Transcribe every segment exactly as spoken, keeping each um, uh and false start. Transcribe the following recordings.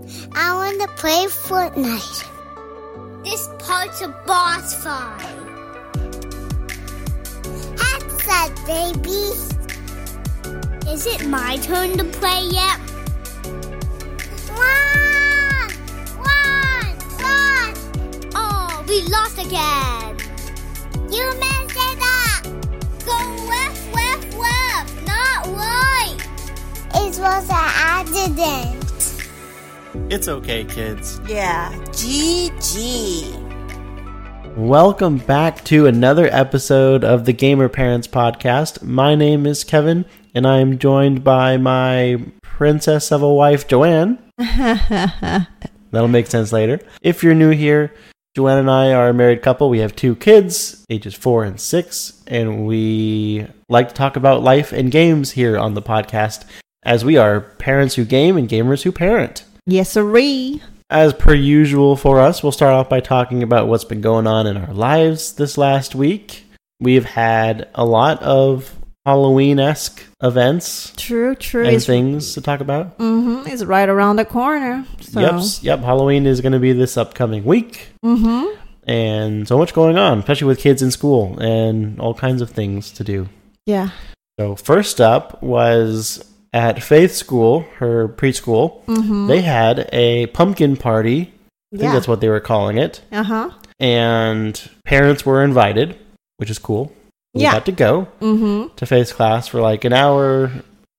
I want to play Fortnite. This part's a boss fight. Headset, baby. Is it my turn to play yet? Run! Run! Run! Oh, we lost again. You messed it up. Go left, left, left, not right. It was an accident. It's okay, kids. Yeah, G G. Welcome back to another episode of the Gamer Parents Podcast. My name is Kevin, and I am joined by my princess of a wife, Joanne. That'll make sense later. If you're new here, Joanne and I are a married couple. We have two kids, ages four and six, and we like to talk about life and games here on the podcast, as we are parents who game and gamers who parent. Yes, sirree. As per usual for us, we'll start off by talking about what's been going on in our lives this last week. We've had a lot of Halloween-esque events. True, true. And it's, things to talk about. Mm-hmm, it's right around the corner. So. Yep, yep. Halloween is going to be this upcoming week. Mm-hmm. And so much going on, especially with kids in school and all kinds of things to do. Yeah. So first up was at Faith School, her preschool. Mm-hmm. They had a pumpkin party. I think yeah. that's what they were calling it. Uh-huh. And parents were invited, which is cool. We yeah. got to go mm-hmm. to Faith's class for like an hour,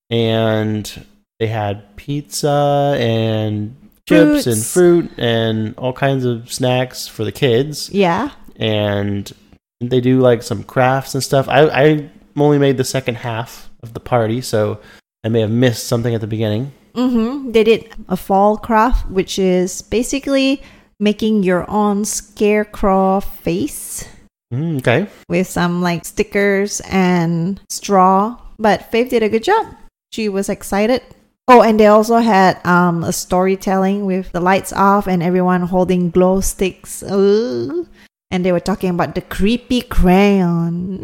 and they had pizza and chips Fruits. and fruit and all kinds of snacks for the kids. Yeah. And they do like some crafts and stuff. I, I only made the second half of the party, so I may have missed something at the beginning. Mm-hmm. They did a fall craft, which is basically making your own scarecrow face. Mm, okay. With some like stickers and straw. But Faith did a good job. She was excited. Oh, and they also had um, a storytelling with the lights off and everyone holding glow sticks. Ooh. And they were talking about the creepy crayon.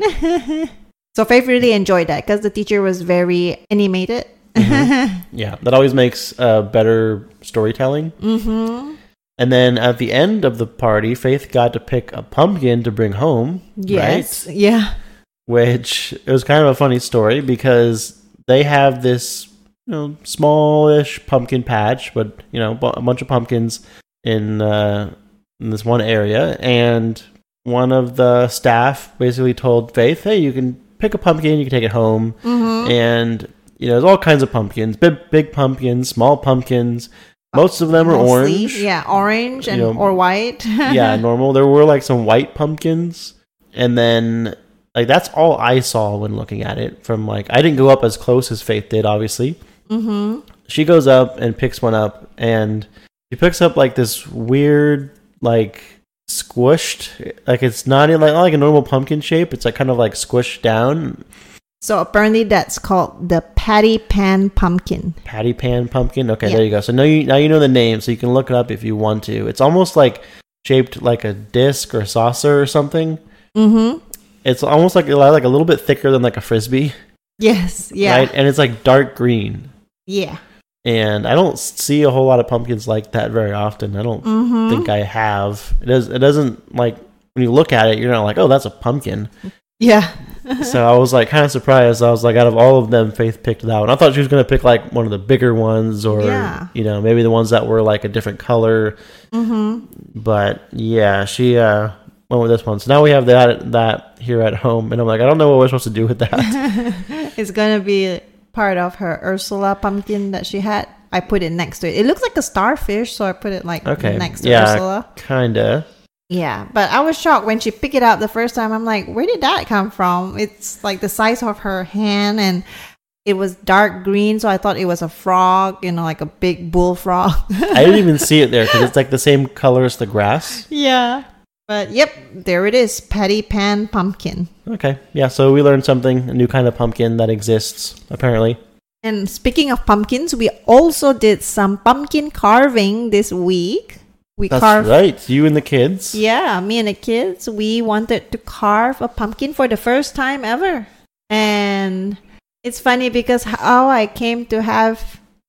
So Faith really enjoyed that because the teacher was very animated. Mm-hmm. Yeah, that always makes uh, better storytelling. Mm-hmm. And then at the end of the party, Faith got to pick a pumpkin to bring home. Yes, right? Yeah. Which, it was kind of a funny story because they have this, you know, smallish pumpkin patch, but, you know, a bunch of pumpkins in, uh, in this one area. And one of the staff basically told Faith, hey, you can pick a pumpkin, you can take it home. Mm-hmm. And, you know, there's all kinds of pumpkins, big, big pumpkins, small pumpkins. Most of them are Mostly, orange. Yeah, orange and you know, or white. Yeah, normal. There were like some white pumpkins. And then, like, that's all I saw when looking at it. From, like, I didn't go up as close as Faith did, obviously. Mm-hmm. She goes up and picks one up. And she picks up, like, this weird, like, squished. Like, it's not in, like, not like a normal pumpkin shape. It's, like, kind of, like, squished down. So apparently that's called the patty pan pumpkin. Patty pan pumpkin? Okay, yeah. There you go. So now you, now you know the name, so you can look it up if you want to. It's almost like shaped like a disc or a saucer or something. Mm-hmm. It's almost like, like a little bit thicker than like a Frisbee. Yes, yeah. Right? And it's like dark green. Yeah. And I don't see a whole lot of pumpkins like that very often. I don't mm-hmm. think I have. It, does, it doesn't, like, when you look at it, you're not like, oh, that's a pumpkin. Yeah. So I was like kind of surprised. I was like, out of all of them, Faith picked that one. I thought she was going to pick like one of the bigger ones, or yeah. you know, maybe the ones that were like a different color. Mm-hmm. But yeah, she uh, went with this one. So now we have that that here at home, and I'm like, I don't know what we're supposed to do with that. It's gonna be part of her Ursula pumpkin that she had. I put it next to it. It looks like a starfish, so I put it like okay. next to yeah, Ursula. Kinda. Yeah, but I was shocked when she picked it up the first time. I'm like, where did that come from? It's like the size of her hand, and it was dark green, so I thought it was a frog, you know, like a big bullfrog. I didn't even see it there because it's like the same color as the grass. Yeah. But yep, there it is, patty pan pumpkin. Okay, yeah, so we learned something, a new kind of pumpkin that exists, apparently. And speaking of pumpkins, we also did some pumpkin carving this week. We That's carved, right. You and the kids. Yeah, me and the kids. We wanted to carve a pumpkin for the first time ever. And it's funny because how I came to have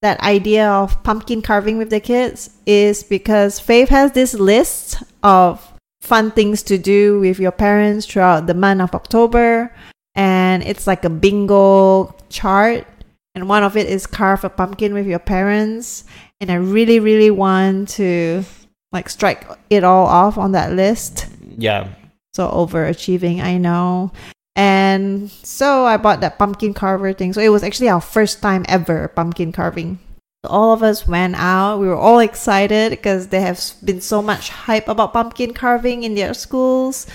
that idea of pumpkin carving with the kids is because Faith has this list of fun things to do with your parents throughout the month of October. And it's like a bingo chart. And one of it is carve a pumpkin with your parents. And I really, really want to like strike it all off on that list. Yeah. So overachieving, I know. And so I bought that pumpkin carver thing. So it was actually our first time ever pumpkin carving. So all of us went out. We were all excited because there has been so much hype about pumpkin carving in their schools.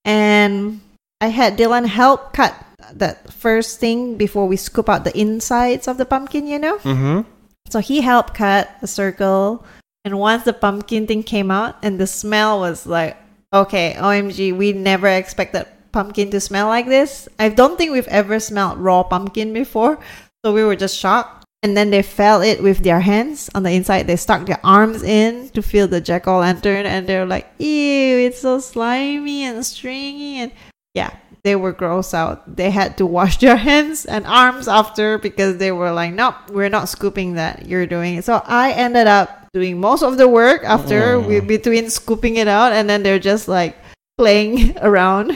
And I had Dylan help cut that first thing before we scoop out the insides of the pumpkin, you know? Mm-hmm. So he helped cut a circle. And once the pumpkin thing came out and the smell was like, okay, O M G, we never expected pumpkin to smell like this. I don't think we've ever smelled raw pumpkin before. So we were just shocked. And then they felt it with their hands on the inside. They stuck their arms in to feel the jack-o'-lantern. And they were like, ew, it's so slimy and stringy. And yeah, they were gross out. They had to wash their hands and arms after because they were like, nope, we're not scooping that. You're doing it. So I ended up doing most of the work after Mm. we between scooping it out. And then they're just like, playing around.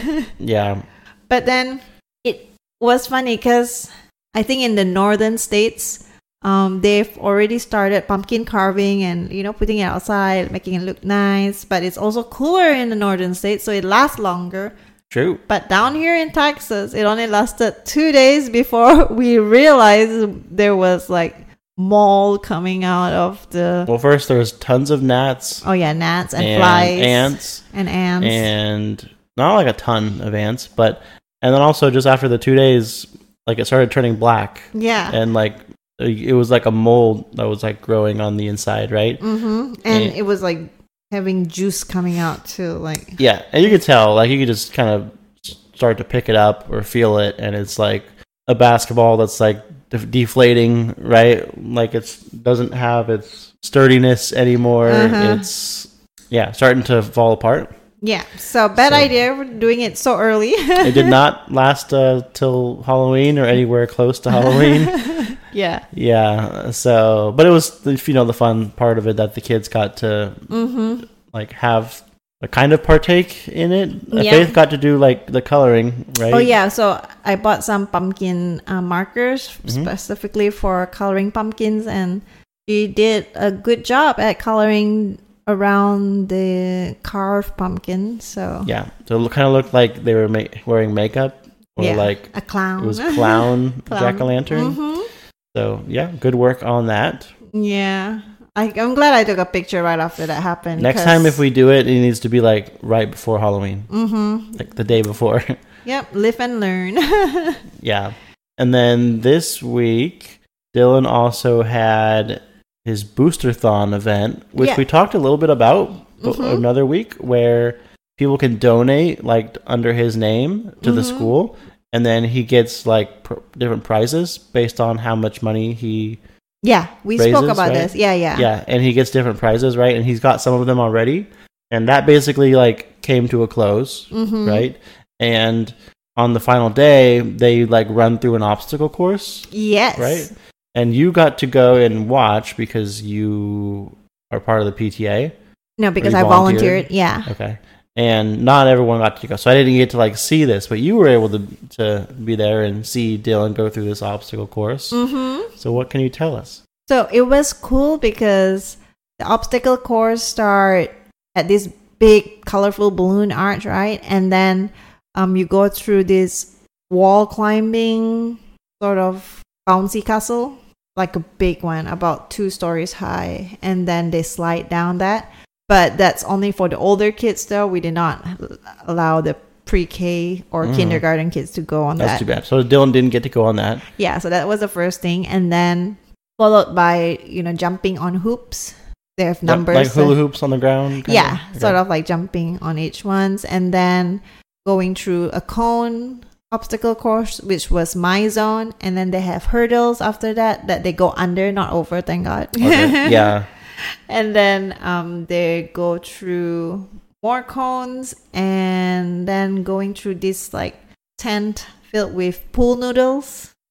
Yeah. But then it was funny because I think in the northern states, um, they've already started pumpkin carving and, you know, putting it outside, making it look nice. But it's also cooler in the northern states, so it lasts longer. True. But down here in Texas, it only lasted two days before we realized there was like mold coming out of the... Well, first there was tons of gnats. Oh yeah, gnats and, and flies. ants. And ants. And not like a ton of ants, but... And then also just after the two days, like it started turning black. Yeah. And like it was like a mold that was like growing on the inside, right? Mm-hmm. And And- it was like having juice coming out too, like... Yeah, and you could tell, like you could just kind of start to pick it up or feel it, and it's like a basketball that's like de- deflating, right? Like it's doesn't have its sturdiness anymore. Uh-huh. It's yeah, starting to fall apart. Yeah, so bad So- idea for doing it so early. It did not last uh, till Halloween or anywhere close to Halloween. Yeah. Yeah, so but it was the, you know the fun part of it that the kids got to Mm-hmm. like have a kind of partake in it. Uh, Yeah. Faith got to do like the coloring, right? Oh yeah, so I bought some pumpkin uh, markers Mhm. specifically for coloring pumpkins, and she did a good job at coloring around the carved pumpkin. So Yeah, so it kind of looked like they were ma- wearing makeup or yeah, like a clown. it was clown, Clown. jack-o'-lantern. Mhm. So yeah, good work on that. Yeah, I, I'm glad I took a picture right after that happened. Next time if we do it, it needs to be like right before Halloween, Mm-hmm. like the day before. Yep, live and learn. Yeah, and then this week, Dylan also had his Boosterthon event, which Yeah. we talked a little bit about Mhm. another week, where people can donate like under his name to the Mhm. school, and then he gets like pr- different prizes based on how much money he Yeah, we Raises, spoke about right? this. Yeah, yeah. yeah, and he gets different prizes, right? And he's got some of them already, and that basically like came to a close, Mm-hmm. right? And on the final day, they like run through an obstacle course, Yes. right? And you got to go and watch because you are part of the P T A. No, because you I volunteered? volunteered. Yeah. Okay. And not everyone got to go. So I didn't get to like see this, but you were able to to be there and see Dylan go through this obstacle course. Mm-hmm. So what can you tell us? So it was cool because the obstacle course start at this big colorful balloon arch, right? And then um you go through this wall climbing sort of bouncy castle, like a big one, about two stories high, and then they slide down that. But that's only for the older kids, though. We did not allow the pre-K or Mm. kindergarten kids to go on That's that. too bad. So Dylan didn't get to go on that. Yeah, so that was the first thing, and then followed by you know jumping on hoops. They have numbers, Like hula uh, hoops on the ground? kinda? yeah, Okay. sort of like jumping on each ones, and then going through a cone obstacle course, which was my zone, and then they have hurdles after that that they go under, not over. Thank God. Okay. Yeah. And then um, they go through more cones, and then going through this like tent filled with pool noodles.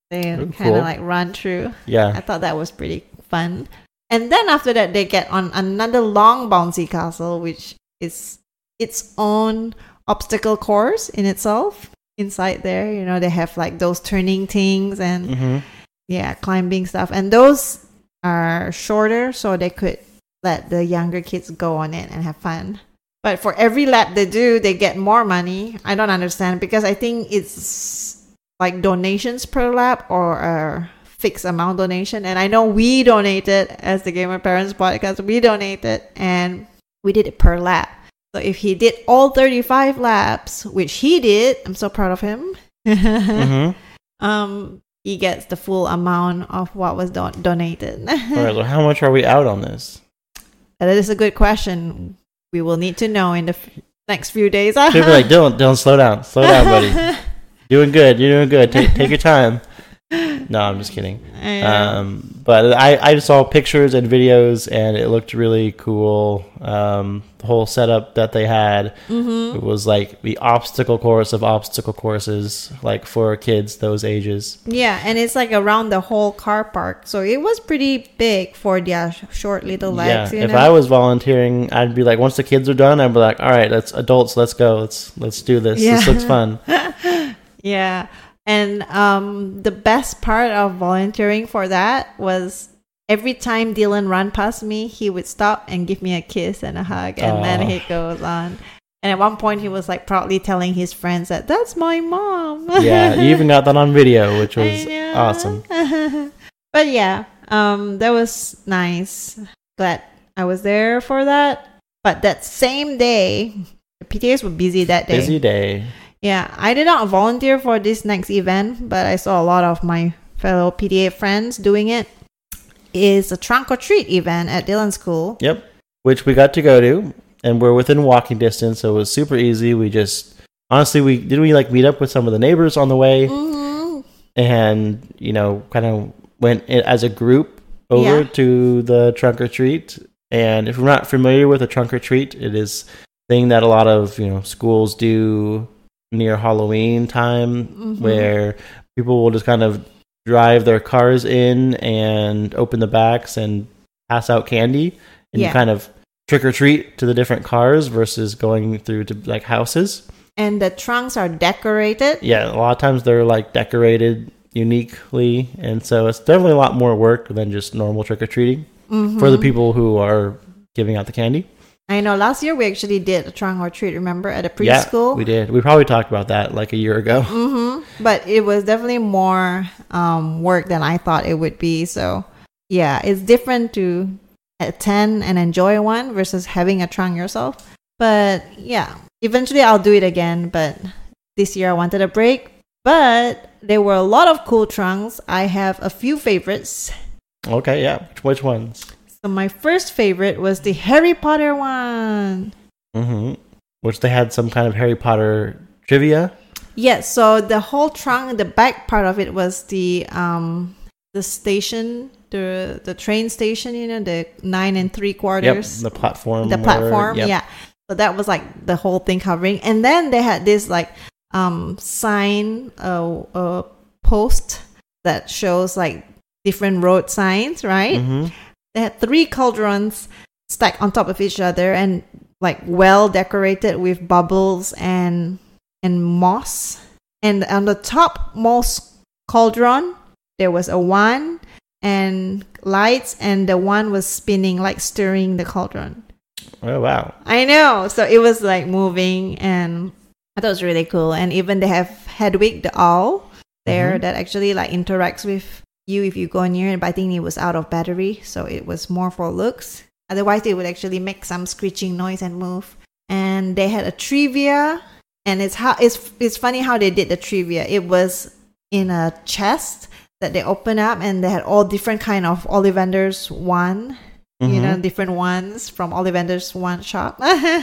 They Oh, kind of cool. like run through. I Yeah. thought that was pretty fun. And then after that, they get on another long bouncy castle, which is its own obstacle course in itself. Inside there, you know, they have like those turning things and Mm-hmm. yeah, climbing stuff. And those are shorter, so they could let the younger kids go on it and have fun. But for every lap they do, they get more money. I don't understand because I think it's like donations per lap or a fixed amount donation. And I know we donated as the Gamer Parents Podcast. We donated and we did it per lap. So if he did all thirty-five laps, which he did, I'm so proud of him. Mm-hmm. um, he gets the full amount of what was don- donated. All right. So how much are we out on this? That is a good question. We will need to know in the f- next few days. Should be like, Dylan, Dylan, slow down, slow down, buddy. Doing good. You're doing good. Take take your time. No, I'm just kidding. I know. Um, but I, I just saw pictures and videos, and it looked really cool. Um, the whole setup that they had, Mm-hmm. it was like the obstacle course of obstacle courses, like for kids those ages. Yeah, and it's like around the whole car park. So it was pretty big for their sh- short little legs. Yeah, You if know? I was volunteering, I'd be like, once the kids are done, I'd be like, all right, let's adults, let's go, let's let's do this. Yeah. This looks fun. Yeah. And um, the best part of volunteering for that was every time Dylan ran past me, he would stop and give me a kiss and a hug. And then Aw. he goes on. And at one point, he was like proudly telling his friends that that's my mom. Yeah, you even got that on video, which I was know. awesome. But yeah, um, that was nice. Glad I was there for that. But that same day, the P T As were busy that day. Busy day. Yeah, I did not volunteer for this next event, but I saw a lot of my fellow P T A friends doing it. It's a trunk or treat event at Dylan's school. Yep, which we got to go to, and we're within walking distance, so it was super easy. We just honestly, we didn't we like meet up with some of the neighbors on the way, Mm-hmm. and you know, kind of went in, as a group over Yeah. to the trunk or treat. And if you're not familiar with a trunk or treat, it is a thing that a lot of you know schools do near Halloween time, Mhm. where people will just kind of drive their cars in and open the backs and pass out candy, and Yeah. you kind of trick or treat to the different cars versus going through to like houses. And the trunks are decorated. Yeah, a lot of times they're like decorated uniquely, and so it's definitely a lot more work than just normal trick or treating Mhm. for the people who are giving out the candy. I know last year we actually did a trunk or treat, remember, at a Yeah, preschool? we did. We probably talked about that like a year ago. Mm-hmm. But it was definitely more um, work than I thought it would be. So, yeah, it's different to attend and enjoy one versus having a trunk yourself. But, yeah, eventually I'll do it again. But this year I wanted a break. But there were a lot of cool trunks. I have a few favorites. Okay, yeah. Which, which ones? So, my first favorite was the Harry Potter one. Mm-hmm. Which they had some kind of Harry Potter trivia. Yes, so the whole trunk, the back part of it was the um the station, the the train station, you know, the nine and three Yep, quarters, the platform. the where- platform, yep. yeah. So that was like the whole thing covering, and then they had this like um sign, uh, uh post that shows like different road signs, right? Mhm. They had three cauldrons stacked on top of each other and like well decorated with bubbles and and moss. And on the topmost cauldron, there was a wand and lights, and the wand was spinning, like stirring the cauldron. Oh, wow. I know. So it was like moving, and I thought it was really cool. And even they have Hedwig the owl there Mhm. that actually like interacts with you if you go near it. But I think it was out of battery, so it was more for looks. Otherwise, it would actually make some screeching noise and move. And they had a trivia, and it's how it's it's funny how they did the trivia. It was in a chest that they opened up, and they had all different kind of Ollivander's wand. You Mhm. know, different ones from Ollivander's one shop.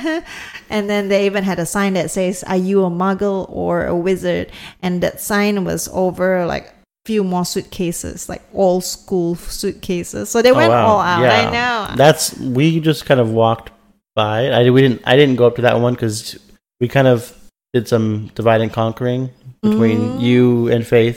And then they even had a sign that says, "Are you a muggle or a wizard?" And that sign was over like a few more suitcases, like old school suitcases. So they Oh, went wow. all out. Yeah. I know. That's we just kind of walked by. I we didn't. I didn't go up to that one because we kind of did some divide and conquering between Mm. you and Faith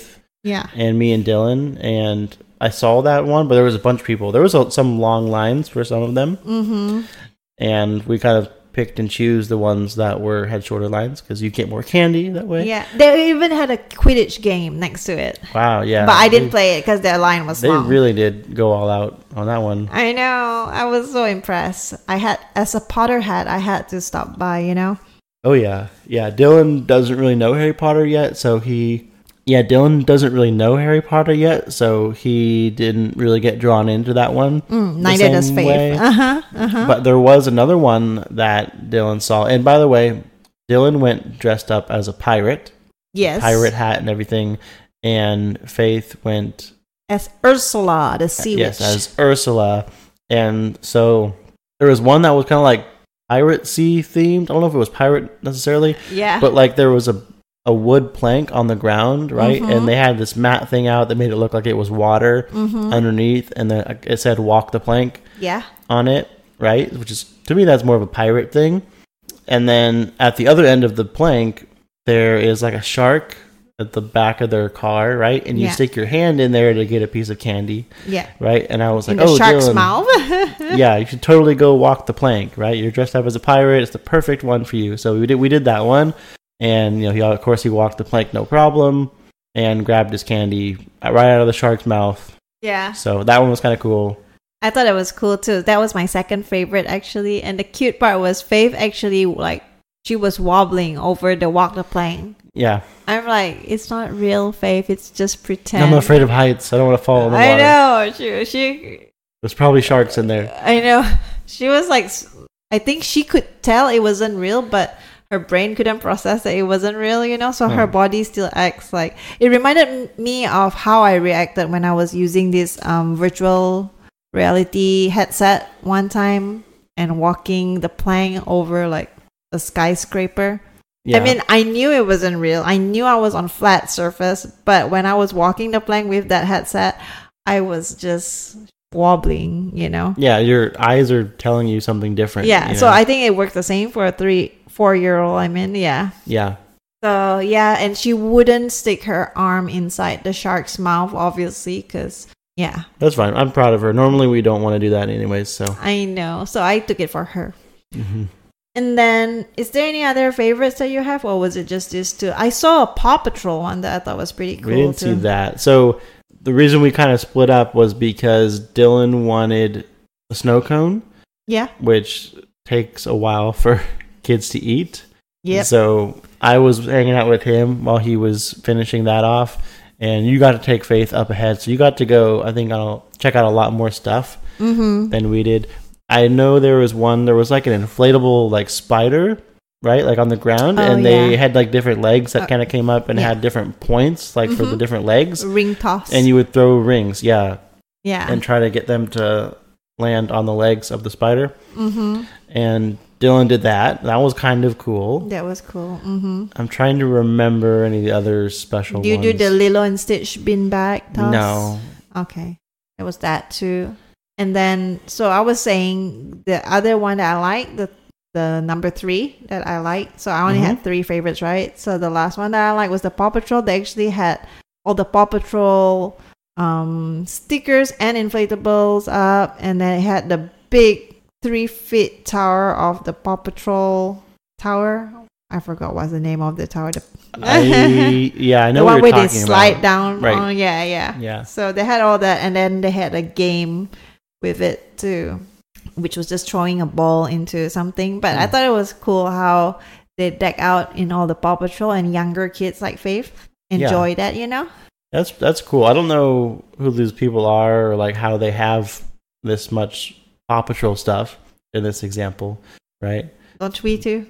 Yeah. and me and Dylan, and I saw that one, but there was a bunch of people. There was a, some long lines for some of them, Mm-hmm. and we kind of picked and choose the ones that were had shorter lines because you get more candy that way. Yeah. They even had a Quidditch game next to it. Wow, yeah. But I didn't they, play it because their line was They long. really did go all out on that one. I know. I was so impressed. I had, as a Potterhead, I had to stop by, you know? Oh yeah, yeah. Dylan doesn't really know Harry Potter yet, so he. Yeah, Dylan doesn't really know Harry Potter yet, so he didn't really get drawn into that one. Mm, the neither does same Faith. way. Uh-huh. Uh-huh. But there was another one that Dylan saw. And by the way, Dylan went dressed up as a pirate, Yes. pirate hat and everything, and Faith went As Ursula, the sea yes witch. as Ursula. And so there was one that was kind of like pirate sea themed. I don't know if it was pirate necessarily, Yeah. but like there was a a wood plank on the ground, right? Mhm. And they had this mat thing out that made it look like it was water Mhm. underneath, and then it said "walk the plank" Yeah. on it, right? Which is, to me, that's more of a pirate thing. And then at the other end of the plank, there is like a shark at the back of their car, right? And you Yeah. stick your hand in there to get a piece of candy, Yeah. right? And I was In like, the oh, shark's Dylan, mouth. yeah, you should totally go walk the plank, right? You're dressed up as a pirate; it's the perfect one for you. So we did, we did that one, and you know, he of course he walked the plank no problem, and grabbed his candy right out of the shark's mouth. Yeah. So that one was kind of cool. I thought it was cool too. That was my second favorite actually. And the cute part was Faith actually like she was wobbling over the walk the plank. Yeah, I'm like, it's not real, Faith. It's just pretend. I'm afraid of heights. I don't want to fall in the I water. know. She, she, There's probably sharks in there. I know. She was like, I think she could tell it wasn't real, but her brain couldn't process that it wasn't real, you know? So her Hmm. body still acts like... It reminded m- me of how I reacted when I was using this um, virtual reality headset one time and walking the plank over like a skyscraper. Yeah. I mean, I knew it wasn't real. I knew I was on flat surface, but when I was walking the plank with that headset, I was just wobbling, you know? yeah, your eyes are telling you something different. Yeah, you so know? I think it worked the same for a three, four year old. I mean, yeah. yeah, So yeah, and she wouldn't stick her arm inside the shark's mouth, obviously, because yeah, that's fine. I'm proud of her. Normally, we don't want to do that anyways. So, I know. So I took it for her. hmm And then, is there any other favorites that you have, or was it just these two? I saw a Paw Patrol one that I thought was pretty cool we didn't too. see that. So the reason we kind of split up was because Dylan wanted a snow cone, Yeah. which takes a while for kids to eat. Yep. So I was hanging out with him while he was finishing that off, and you got to take Faith up ahead. So you got to go, I think, I'll check out a lot more stuff Mm-hmm. than we did. I know there was one, there was like an inflatable like spider, right? Like on the ground, Oh, and they yeah. had like different legs that Uh, kind of came up and yeah. had different points, like for the Mhm. different legs. Ring toss. And you would throw rings, yeah, yeah. and try to get them to land on the legs of the spider. Mm-hmm. And Dylan did that. That was kind of cool. That was cool. Mm-hmm. I'm trying to remember any of the other special Do you ones. do the Lilo and Stitch beanbag toss? No. Okay. It was that too. And then, so I was saying the other one that I like, the the number three that I like. So I only Mhm. had three favorites, right? So the last one that I like was the Paw Patrol. They actually had all the Paw Patrol um, stickers and inflatables up. And then it had the big three feet tower of the Paw Patrol tower. I forgot what's the name of the tower. The, I, yeah, I know the what one you're where they talking slide about. down. Right. Oh, yeah, yeah. Yeah. So they had all that, and then they had a game with it too, which was just throwing a ball into something. But I Mm. thought it was cool how they deck out in all the Paw Patrol, and younger kids like Faith enjoy that, you know? That's that's cool. I don't know who these people are or like how they have this much Paw Patrol stuff in this example, right? Don't we too?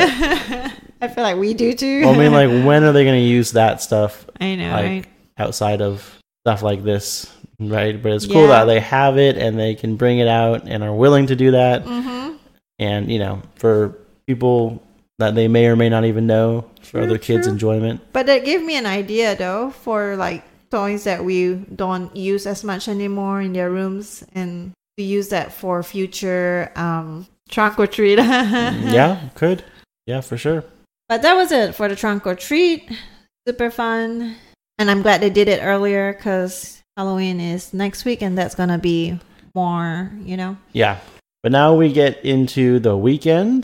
But- I feel like we do too. Well, I mean, like, when are they going to use that stuff I know, like, right? outside of stuff like this, right? But it's cool Yeah. that they have it and they can bring it out and are willing to do that. Mm-hmm. And, you know, for people that they may or may not even know, for True, other kids' true. enjoyment. But that gave me an idea though for like toys that we don't use as much anymore in their rooms, and to use that for future um trunk or treat. Yeah, could. Yeah, for sure. But that was it for the trunk or treat. Super fun. And I'm glad they did it earlier because Halloween is next week and that's going to be more, you know. Yeah. But now we get into the weekend.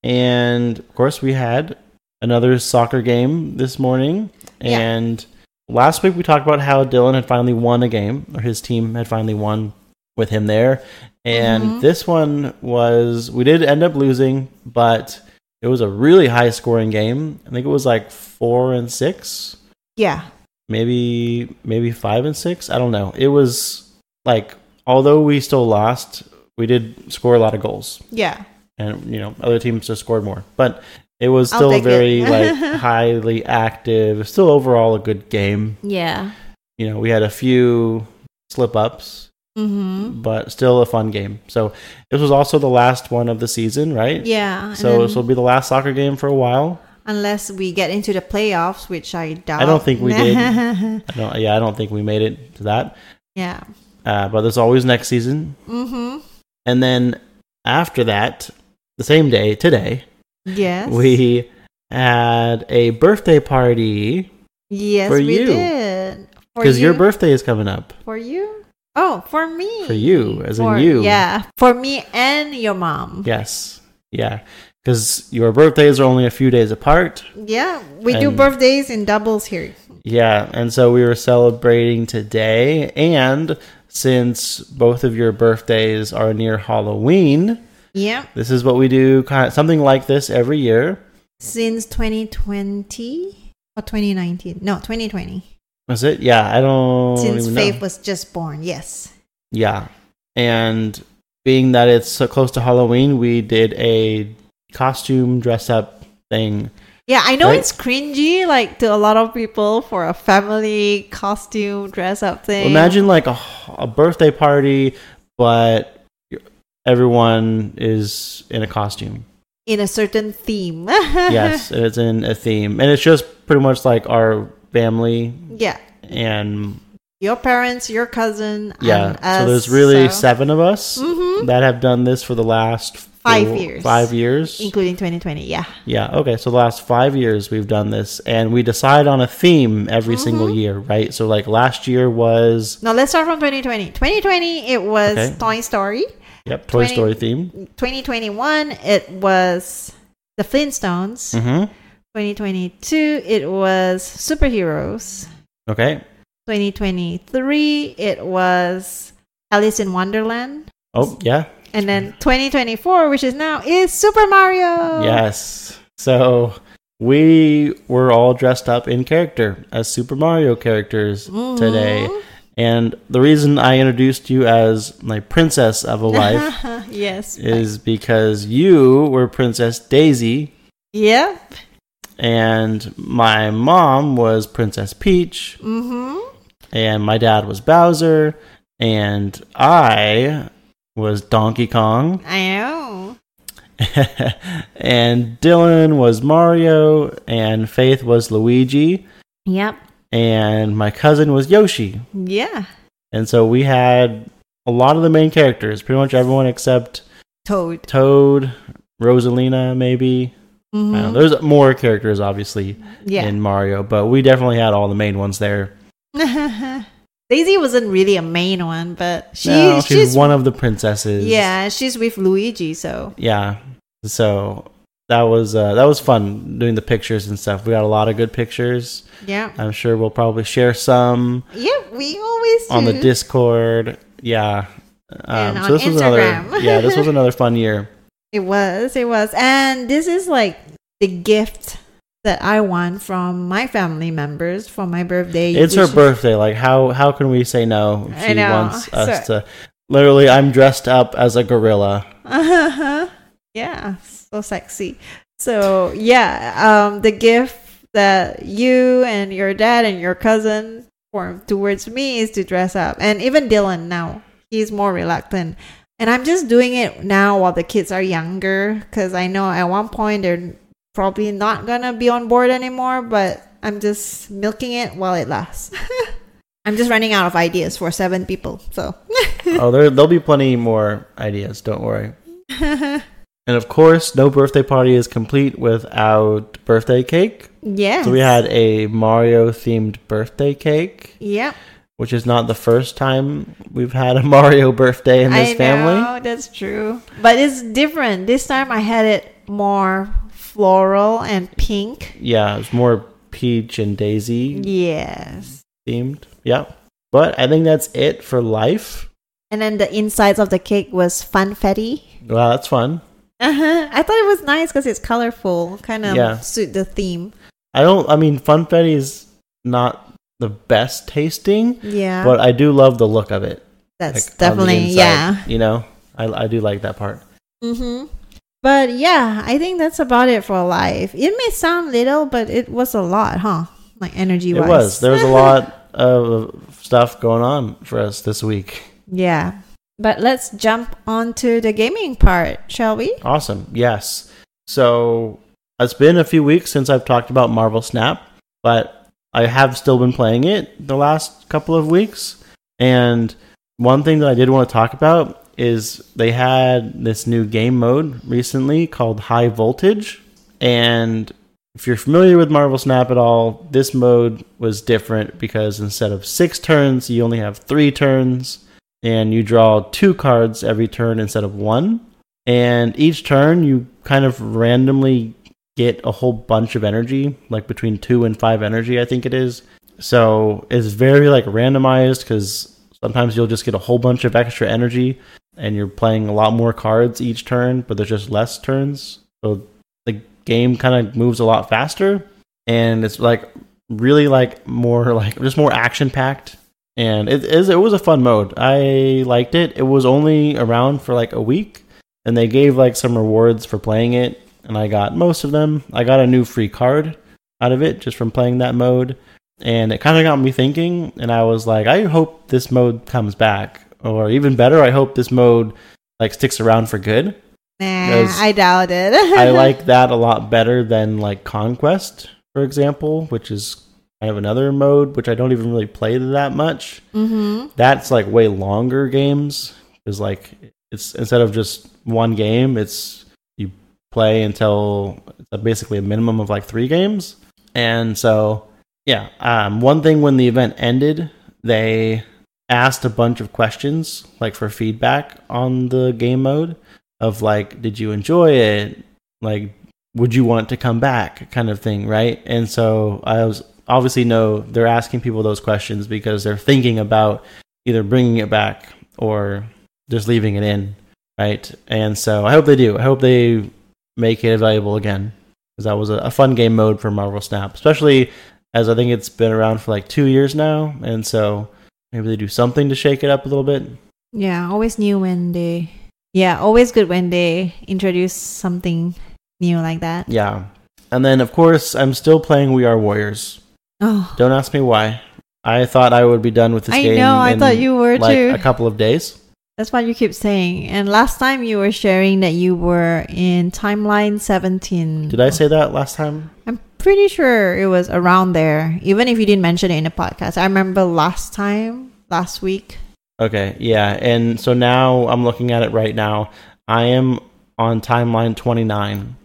And, of course, we had another soccer game this morning. Yeah. And last week we talked about how Dylan had finally won a game, or his team had finally won with him there. And Mhm. this one was, we did end up losing, but it was a really high scoring game. I think it was like four and six, Yeah. maybe maybe five and six. I don't know. It was like, although we still lost, we did score a lot of goals. Yeah. And, you know, other teams just scored more. But it was I'll still take very, it. like, highly active. Still overall a good game. Yeah. You know, we had a few slip-ups, Mm-hmm. but still a fun game. So this was also the last one of the season, right? Yeah. and So then- this will be the last soccer game for a while. unless we get into the playoffs, which I doubt. I don't think we did. I don't, yeah, I don't think we made it to that. Yeah. Uh, but there's always next season. Mm-hmm. And then after that, the same day, today, Yes. we had a birthday party yes for we you. did. For because your you? birthday is coming up. For you? Oh, for me. For you, as in For- you. Yeah. For me and your mom. Yes. Yeah. Because your birthdays are only a few days apart. Yeah. We do And- birthdays in doubles here. Yeah. And so we were celebrating today. And since both of your birthdays are near Halloween, Yeah. this is what we do, kind of something like this every year. Since twenty twenty or twenty nineteen? No, twenty twenty. Was it? Yeah. I don't Since even Faith know. was just born. Yes. Yeah. And being that it's so close to Halloween, we did a costume dress up thing. Yeah, I know Right? it's cringy, like to a lot of people for a family costume dress up thing. Imagine like a, a birthday party, but everyone is in a costume. in a certain theme. Yes, and it's in a theme. And it's just pretty much like our family Yeah. and Your parents, your cousin, yeah. and us. So there's really so- seven of us Mhm. that have done this for the last Five four- years. Five years. including twenty twenty. Yeah. Yeah, okay. So the last five years we've done this, and we decide on a theme every single Mm-hmm. year, right? So like last year was Now let's start from twenty twenty. twenty twenty, it was Okay. Toy Story. yep, Toy twenty Story theme. twenty twenty-one, it was the Flintstones. Mm-hmm. twenty twenty-two, it was superheroes. Okay. twenty twenty-three, it was Alice in Wonderland. Oh yeah. And then twenty twenty-four, which is now, is Super Mario. Yes. So we were all dressed up in character as Super Mario characters Mhm. today. And the reason I introduced you as my princess of a wife Yes. is because you were Princess Daisy Yep. and my mom was Princess Peach Mm-hmm. and my dad was Bowser and I was Donkey Kong. I know. And Dylan was Mario, and Faith was Luigi, Yep. and my cousin was Yoshi. Yeah. And so we had a lot of the main characters, pretty much everyone except Toad. Toad, Rosalina, maybe. I don't know. Mm-hmm. There's more characters, obviously, Yeah. in Mario, but we definitely had all the main ones there. Daisy wasn't really a main one, but she, No, she's, she's one of the princesses. yeah, she's with Luigi, so Yeah. So that was uh, that was fun doing the pictures and stuff. We got a lot of good pictures. yeah. I'm sure we'll probably share some Yeah, we always on the do. Discord. Yeah. And Um, on so this was another Instagram. yeah, this was another fun year. It was, it was. And this is like the gift that I won from my family members for my birthday. It's her which is- birthday. Like how how can we say no? I She know. wants us So- to literally I'm dressed up as a gorilla. Uh-huh. Yeah, so sexy. So yeah, um, the gift that you and your dad and your cousin formed towards me is to dress up, and even Dylan now he's more reluctant, and I'm just doing it now while the kids are younger because I know at one point they're probably not gonna be on board anymore, but I'm just milking it while it lasts. I'm just running out of ideas for seven people, so. Oh, there there'll be plenty more ideas, don't worry. And of course, no birthday party is complete without birthday cake. Yes. So we had a Mario-themed birthday cake. Yep. Which is not the first time we've had a Mario birthday in this I family. know, that's true. But it's different. This time I had it more floral and pink. Yeah, it's more peach and daisy Yes. themed. Yeah. But I think that's it for life. And then the insides of the cake was funfetti. Wow, that's fun. Uh-huh. I thought it was nice because it's colorful. Kind of Yeah. suit the theme. I don't, I mean, funfetti is not the best tasting, Yeah. but I do love the look of it. That's like, on the definitely, inside, yeah. You know, I, I do like that part. Mm-hmm. But yeah, I think that's about it for life. It may sound little, but it was a lot, huh? Like energy-wise. It was. There was a lot of stuff going on for us this week. Yeah. But let's jump on to the gaming part, shall we? Awesome. Yes. So it's been a few weeks since I've talked about Marvel Snap, but I have still been playing it the last couple of weeks. And one thing that I did want to talk about is they had this new game mode recently called High Voltage. And if you're familiar with Marvel Snap at all, this mode was different because instead of six turns, you only have three turns. And you draw two cards every turn instead of one. And each turn, you kind of randomly get a whole bunch of energy, like between two and five energy, I think it is. So it's very like randomized because sometimes you'll just get a whole bunch of extra energy and you're playing a lot more cards each turn, but there's just less turns. So the game kind of moves a lot faster and it's like really like more like just more action packed. And it is it was a fun mode. I liked it. It was only around for like a week and they gave like some rewards for playing it. And I got most of them. I got a new free card out of it just from playing that mode. And it kind of got me thinking. And I was like, I hope this mode comes back. Or even better, I hope this mode like sticks around for good. Nah, I doubt it. I like that a lot better than like Conquest, for example, which is kind of another mode, which I don't even really play that much. Mm-hmm. That's like way longer games. Because like it's instead of just one game, it's play until basically a minimum of like three games. And so, yeah, um, one thing when the event ended, they asked a bunch of questions like for feedback on the game mode of like, did you enjoy it? Like, would you want to come back kind of thing, right? And so I was obviously know they're asking people those questions because they're thinking about either bringing it back or just leaving it in, right? And so I hope they do. I hope they make it available again because that was a, a fun game mode for Marvel Snap, especially as I think it's been around for like two years now, and so maybe they do something to shake it up a little bit. Yeah, always new when they yeah always good when they introduce something new like that. Yeah. And then of course I'm still playing We Are Warriors. Oh, Don't ask me why. I thought I would be done with this I game know, I in thought you were like too. a couple of days. That's what you keep saying. And last time you were sharing that you were in timeline seventeen. Did I say that last time? I'm pretty sure it was around there, even if you didn't mention it in the podcast. I remember last time, last week. Okay, yeah. And so now I'm looking at it right now. I am on timeline twenty-nine.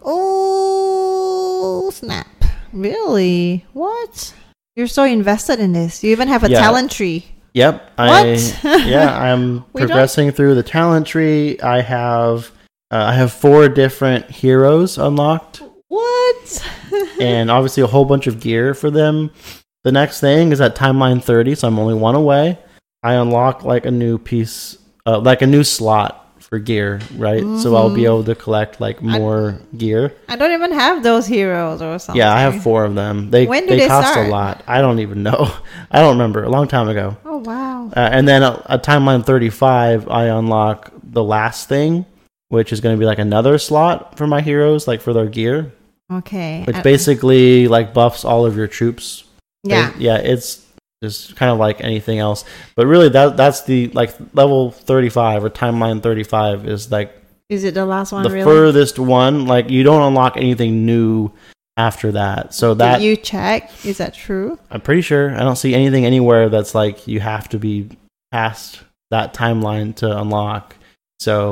Oh, snap. Really? What? You're so invested in this. You even have a Yeah. talent tree. Yep. I, What? yeah, I'm We don't- progressing through the talent tree. I have uh, I have four different heroes unlocked, What? and obviously a whole bunch of gear for them. The next thing is at timeline thirty, so I'm only one away. I unlock like a new piece, uh, like a new slot for gear, right? So I'll be Mhm. able to collect like more gear. I don't even have those heroes or something. Yeah, I have four of them. They When do they, they cost start? a lot. I don't even know. I don't remember. A long time ago. Oh, wow. Uh, and then at, at timeline thirty-five, I unlock the last thing, which is going to be like another slot for my heroes, like for their gear, Okay. which Uh, basically like buffs all of your troops. yeah. It- yeah, it's just kind of like anything else. But really, that that's the like level thirty-five or timeline thirty-five is like Is it the last one, the really? furthest one. Like you don't unlock anything new after that. So that Did you check? Is that true? I'm pretty sure I don't see anything anywhere that's like you have to be past that timeline to unlock. So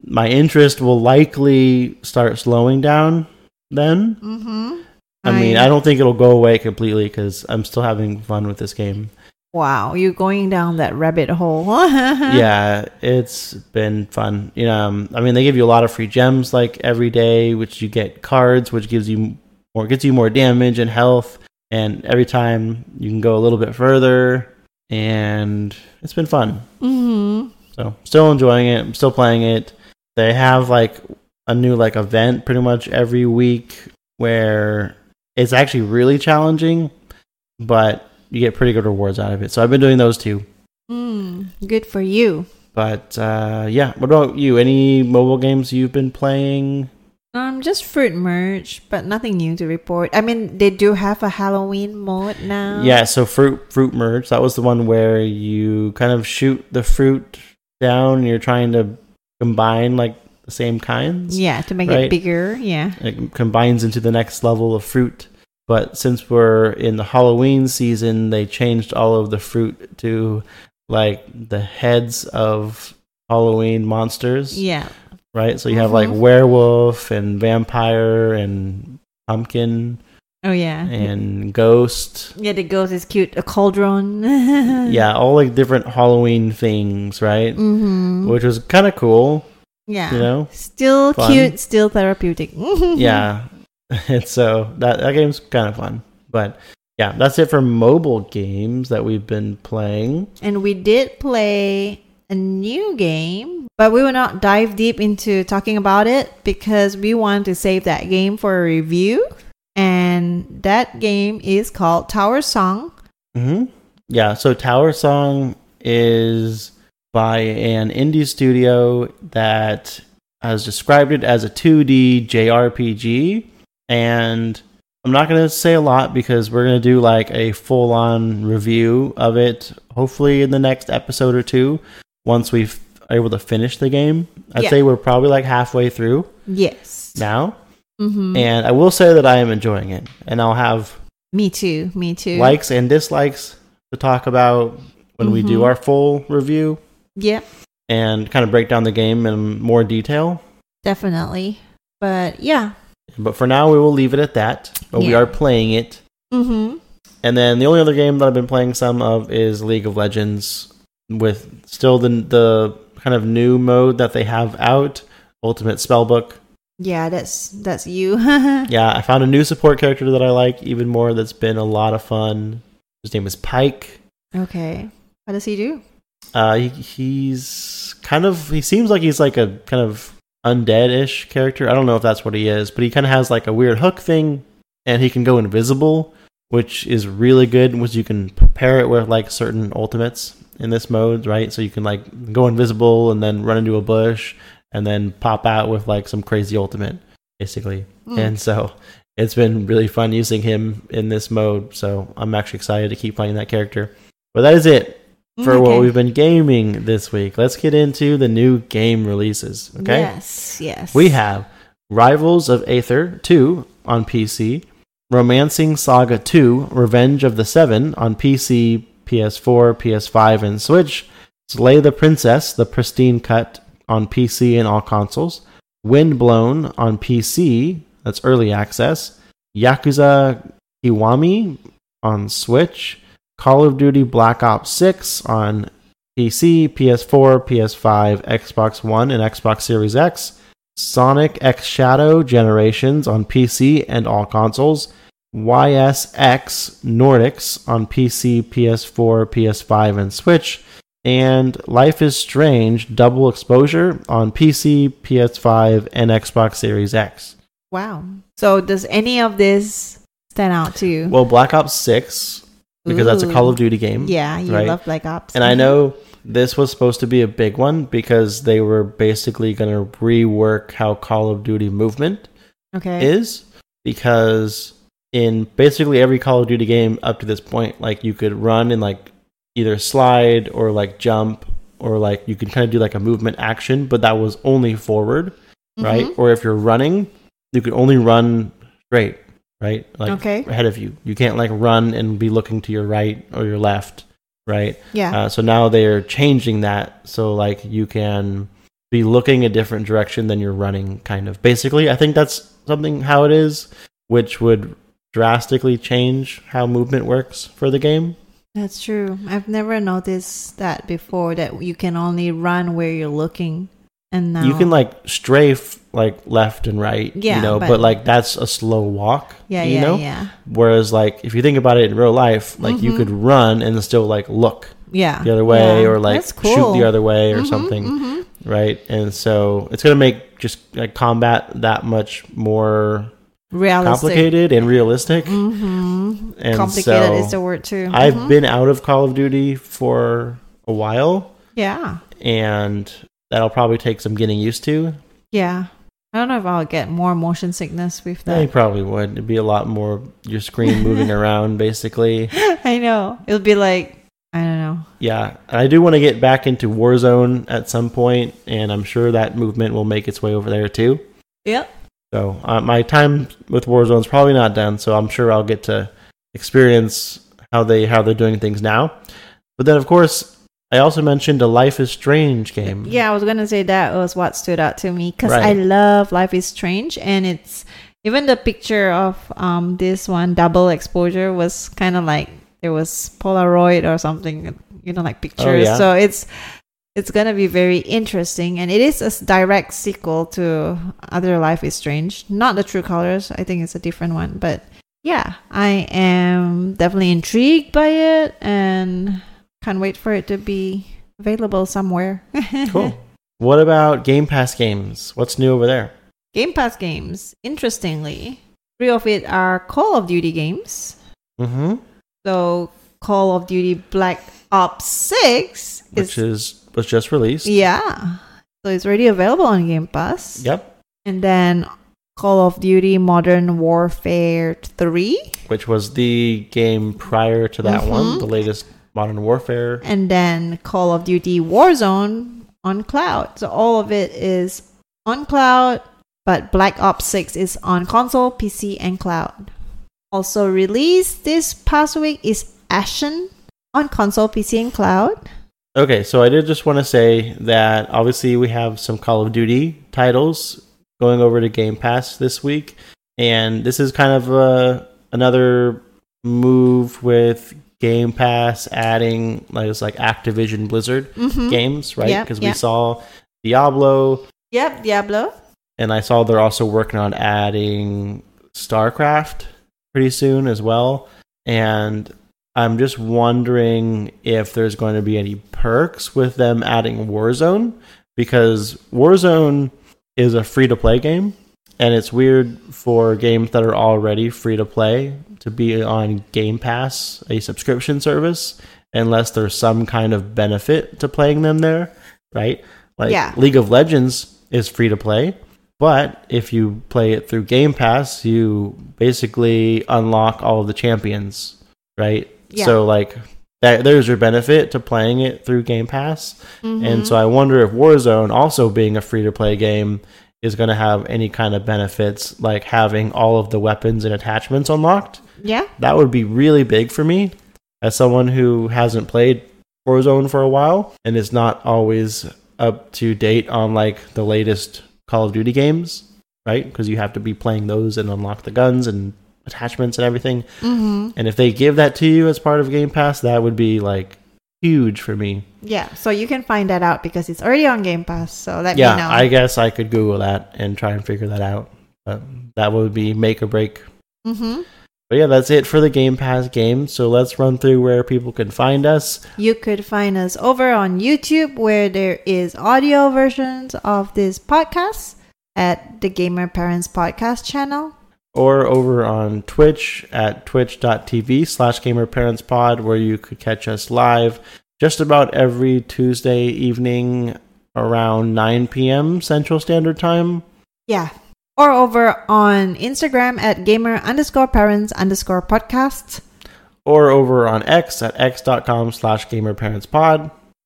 my interest will likely start slowing down then. Mm-hmm. I mean, I don't think it'll go away completely because I'm still having fun with this game. Wow, you're going down that rabbit hole. Yeah, it's been fun. You know, um, I mean, they give you a lot of free gems like every day, which you get cards, which gives you more, gets you more damage and health. And every time you can go a little bit further, and it's been fun. Mm-hmm. So, still enjoying it. I'm still playing it. They have like a new like event pretty much every week where it's actually really challenging, but you get pretty good rewards out of it. So I've been doing those too. Mm, good for you. But uh, yeah, what about you? Any mobile games you've been playing? Um, just Fruit Merge, but nothing new to report. I mean, they do have a Halloween mode now. Yeah, so Fruit Fruit Merge, that was the one where you kind of shoot the fruit down and you're trying to combine like the same kinds. Yeah, to make right? it bigger. Yeah. It combines into the next level of fruit. But since we're in the Halloween season, they changed all of the fruit to like the heads of Halloween monsters. Yeah. Right? So you have Mm-hmm. like werewolf and vampire and pumpkin Oh, yeah. and ghost. Yeah, the ghost is cute. A cauldron. Yeah, all like different Halloween things, right? Mm-hmm. Which was kind of cool, Yeah. you know? Still Fun. cute, still therapeutic. Yeah. And so that, that game's kind of fun. But yeah, that's it for mobile games that we've been playing. And we did play a new game, but we will not dive deep into talking about it because we want to save that game for a review. And that game is called Tower Song. Mm-hmm. Yeah, so Tower Song is by an indie studio that has described it as a two D J R P G. And I'm not going to say a lot because we're going to do like a full-on review of it, hopefully in the next episode or two, once we're able to finish the game. I'd Yeah. say we're probably like halfway through Yes. now. Mm-hmm. And I will say that I am enjoying it. And I'll have Me too. Me too. likes and dislikes to talk about when we do Mhm. our full review Yep, and kind of break down the game in more detail. definitely. But yeah. But for now, we will leave it at that. But we Yeah. are playing it. Mm-hmm. And then the only other game that I've been playing some of is League of Legends, with still the the kind of new mode that they have out, Ultimate Spellbook. Yeah, that's that's you. Yeah, I found a new support character that I like even more that's been a lot of fun. His name is Pike. Okay. What does he do? Uh, he, he's kind of, he seems like he's like a kind of undead-ish character. I don't know if that's what he is, but he kind of has like a weird hook thing, and he can go invisible, which is really good, which you can pair it with like certain ultimates in this mode, right? So you can like go invisible and then run into a bush and then pop out with like some crazy ultimate, basically. Mm. And so it's been really fun using him in this mode. So I'm actually excited to keep playing that character. But that is it for what Okay. we've been gaming this week. Let's get into the new game releases. Okay. Yes, yes. We have Rivals of Aether two on P C, Romancing Saga two, Revenge of the Seven on P C, P S four, P S five, and Switch, Slay the Princess, the Pristine Cut on P C and all consoles, Windblown on P C, that's early access, Yakuza Kiwami on Switch, Call of Duty Black Ops six on P C, P S four, P S five, Xbox One, and Xbox Series X, Sonic X Shadow Generations on P C and all consoles, Y S X Nordics on P C, P S four, P S five, and Switch, and Life is Strange Double Exposure on P C, P S five, and Xbox Series X. Wow. So does any of this stand out to you? Well, Black Ops six, because that's a Ooh. Call of Duty game. Yeah, you right? love Black Ops. And I know this was supposed to be a big one because they were basically going to rework how Call of Duty movement Okay. is, because in basically every Call of Duty game up to this point, like you could run and like either slide or like jump, or like you could kind of do like a movement action, but that was only forward, right? Mhm. Or if you're running, you could only run straight, right? Like Okay. ahead of you. You can't like run and be looking to your right or your left, right? Yeah. Uh, so now they're changing that, so like you can be looking a different direction than you're running, kind of. Basically, I think that's something how it is, which would drastically change how movement works for the game. That's true. I've never noticed that before, that you can only run where you're looking. And now You can like strafe like left and right, Yeah, you know, but- but, like that's a slow walk, Yeah, you yeah, know? yeah. Whereas like if you think about it in real life, like you Mhm. could run and still like look Yeah. the other way yeah. or like That's cool. shoot the other way or Mhm, something, mhm. right? And so it's going to make just like combat that much more Realistic. complicated and realistic. Mm-hmm. And Complicated so is the word too. I've Mhm. been out of Call of Duty for a while, Yeah. and that'll probably take some getting used to. Yeah. I don't know if I'll get more motion sickness with I that. probably would. It'd be a lot more your screen moving around, basically. I know. It'll be like, I don't know. Yeah, and I do want to get back into Warzone at some point, and I'm sure that movement will make its way over there too. Yep. So uh, my time with Warzone is probably not done, so I'm sure I'll get to experience how they how they're doing things now. But then, of course, I also mentioned a Life is Strange game. Yeah, I was gonna say that was what stood out to me because Right. I love Life is Strange, and it's even the picture of um this one double exposure was kind of like there was Polaroid or something, you know, like pictures. yeah. So it's it's gonna be very interesting, and it is a s- direct sequel to other Life is Strange, not the True Colors. I think it's a different one, but yeah, I am definitely intrigued by it and can't wait for it to be available somewhere. Cool. What about Game Pass games? What's new over there? Game Pass games, interestingly, three of it are Call of Duty games. Mm-hmm. So Call of Duty Black Ops six Which is, is was just released. yeah. So it's already available on Game Pass. Yep. And then Call of Duty Modern Warfare three. Which was the game prior to that one, Mhm. the latest Modern Warfare. And then Call of Duty Warzone on cloud. So all of it is on cloud, but Black Ops six is on console, P C, and cloud. Also released this past week is Ashen on console, P C, and cloud. Okay, so I did just want to say that obviously we have some Call of Duty titles going over to Game Pass this week, and this is kind of a, another move with Game Pass adding like it's like Activision Blizzard Mm-hmm. games, right? Yep, Because yep. we saw Diablo, Yep, Diablo. and I saw they're also working on adding StarCraft pretty soon as well. And I'm just wondering if there's going to be any perks with them adding Warzone, because Warzone is a free-to-play game, and it's weird for games that are already free-to-play to be on Game Pass, a subscription service, unless there's some kind of benefit to playing them there, right? Like Yeah. League of Legends is free-to-play, but if you play it through Game Pass, you basically unlock all of the champions, right? Yeah. So like that, there's your benefit to playing it through Game Pass. Mhm. And so I wonder if Warzone, also being a free-to-play game, is going to have any kind of benefits, like having all of the weapons and attachments unlocked. Yeah. That would be really big for me as someone who hasn't played Warzone for a while and is not always up to date on like the latest Call of Duty games, right? Because you have to be playing those and unlock the guns and attachments and everything. Mm-hmm. And if they give that to you as part of Game Pass, that would be like huge for me. Yeah. So you can find that out because it's already on Game Pass. So let Yeah, me know. I guess I could Google that and try and figure that out. But that would be make or break. Mm-hmm. But yeah, that's it for the Game Pass games. So let's run through where people can find us. You could find us over on YouTube, where there is audio versions of this podcast at the Gamer Parents Podcast channel. Or over on Twitch at twitch.tv slash gamerparentspod, where you could catch us live just about every Tuesday evening around nine p.m. Central Standard Time. Yeah. Or over on Instagram at gamer underscore parents underscore podcast. Or over on X at x.com slash gamerparentspod.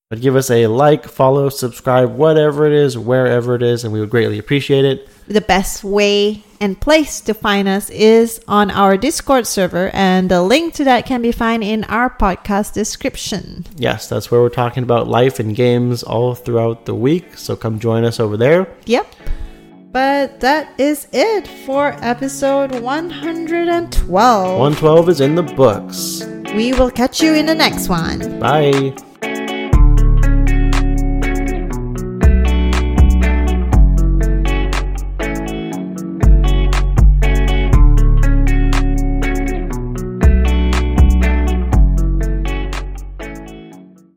But give us a like, follow, subscribe, whatever it is, wherever it is, and we would greatly appreciate it. The best way and place to find us is on our Discord server, and the link to that can be found in our podcast description. Yes, that's where we're talking about life and games all throughout the week, so come join us over there. Yep. But that is it for episode one hundred twelve. one twelve is in the books. We will catch you in the next one. Bye.